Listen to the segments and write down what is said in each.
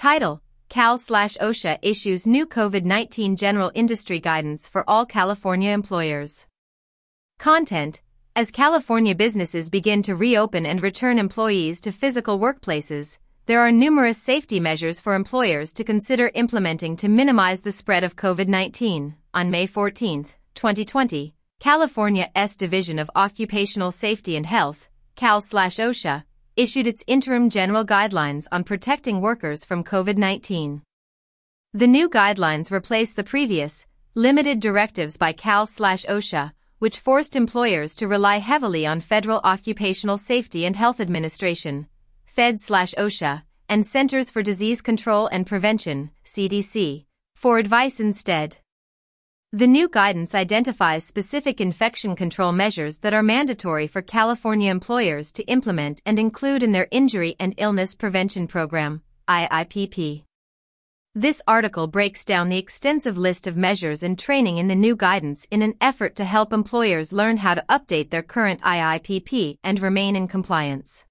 Title: Cal/OSHA issues new COVID-19 general industry guidance for all California employers. Content: As California businesses begin to reopen and return employees to physical workplaces, there are numerous safety measures for employers to consider implementing to minimize the spread of COVID-19. On May 14, 2020, California's Division of Occupational Safety and Health, Cal/OSHA, issued its interim general guidelines on protecting workers from COVID-19. The new guidelines replace the previous, limited directives by Cal/OSHA, which forced employers to rely heavily on Federal Occupational Safety and Health Administration, Fed/OSHA, and Centers for Disease Control and Prevention, CDC, for advice instead. The new guidance identifies specific infection control measures that are mandatory for California employers to implement and include in their Injury and Illness Prevention Program, IIPP. This article breaks down the extensive list of measures and training in the new guidance in an effort to help employers learn how to update their current IIPP and remain in compliance.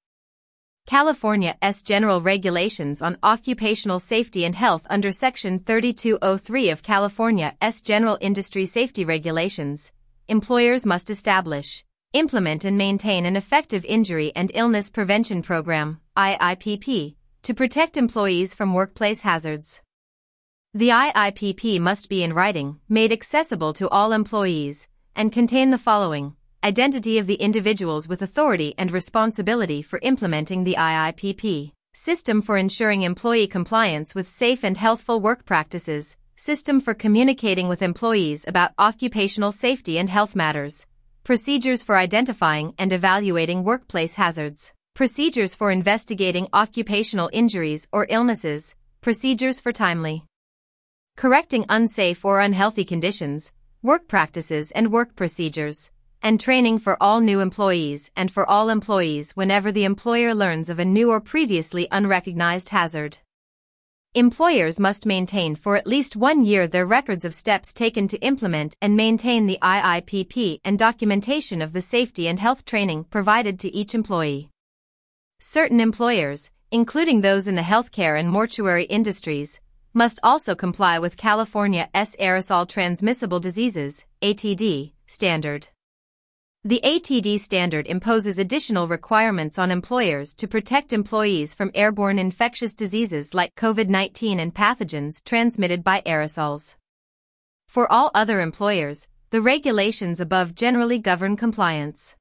California's General Regulations on Occupational Safety and Health under Section 3203 of California's General Industry Safety Regulations. Employers must establish, implement and maintain an effective Injury and Illness Prevention Program, IIPP, to protect employees from workplace hazards. The IIPP must be in writing, made accessible to all employees, and contain the following: identity of the individuals with authority and responsibility for implementing the IIPP, system for ensuring employee compliance with safe and healthful work practices, system for communicating with employees about occupational safety and health matters, procedures for identifying and evaluating workplace hazards, procedures for investigating occupational injuries or illnesses, procedures for timely correcting unsafe or unhealthy conditions, work practices and work procedures, and training for all new employees and for all employees whenever the employer learns of a new or previously unrecognized hazard. Employers must maintain for at least 1 year their records of steps taken to implement and maintain the IIPP and documentation of the safety and health training provided to each employee. Certain employers, including those in the healthcare and mortuary industries, must also comply with California's Aerosol Transmissible Diseases, ATD, standard. The ATD standard imposes additional requirements on employers to protect employees from airborne infectious diseases like COVID-19 and pathogens transmitted by aerosols. For all other employers, the regulations above generally govern compliance.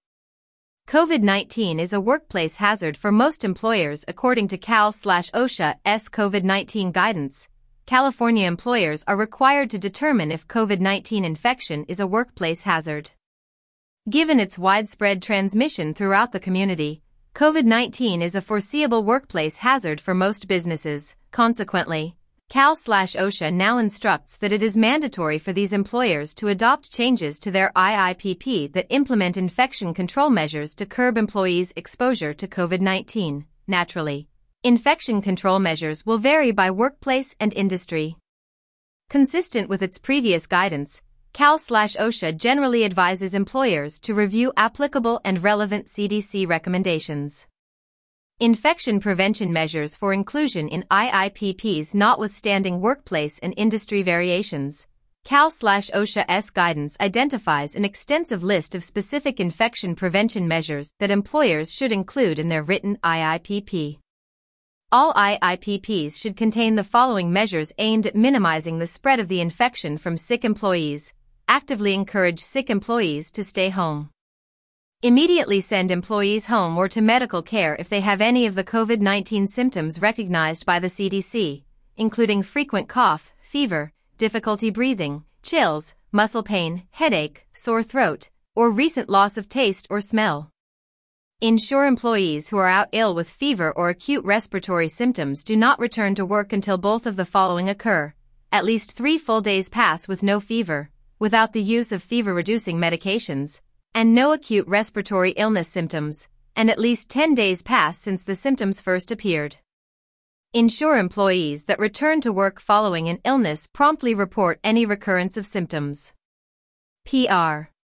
COVID-19 is a workplace hazard for most employers according to Cal/OSHA's COVID-19 guidance. California employers are required to determine if COVID-19 infection is a workplace hazard. Given its widespread transmission throughout the community, COVID-19 is a foreseeable workplace hazard for most businesses. Consequently, Cal/OSHA now instructs that it is mandatory for these employers to adopt changes to their IIPP that implement infection control measures to curb employees' exposure to COVID-19. Naturally, infection control measures will vary by workplace and industry. Consistent with its previous guidance, Cal/OSHA generally advises employers to review applicable and relevant CDC recommendations. Infection prevention measures for inclusion in IIPPs notwithstanding workplace and industry variations. Cal/OSHA's guidance identifies an extensive list of specific infection prevention measures that employers should include in their written IIPP. All IIPPs should contain the following measures aimed at minimizing the spread of the infection from sick employees. Actively encourage sick employees to stay home. Immediately send employees home or to medical care if they have any of the COVID-19 symptoms recognized by the CDC, including frequent cough, fever, difficulty breathing, chills, muscle pain, headache, sore throat, or recent loss of taste or smell. Ensure employees who are out ill with fever or acute respiratory symptoms do not return to work until both of the following occur: at least 3 full days pass with no fever, without the use of fever-reducing medications, and no acute respiratory illness symptoms, and at least 10 days pass since the symptoms first appeared. Ensure employees that return to work following an illness promptly report any recurrence of symptoms. PR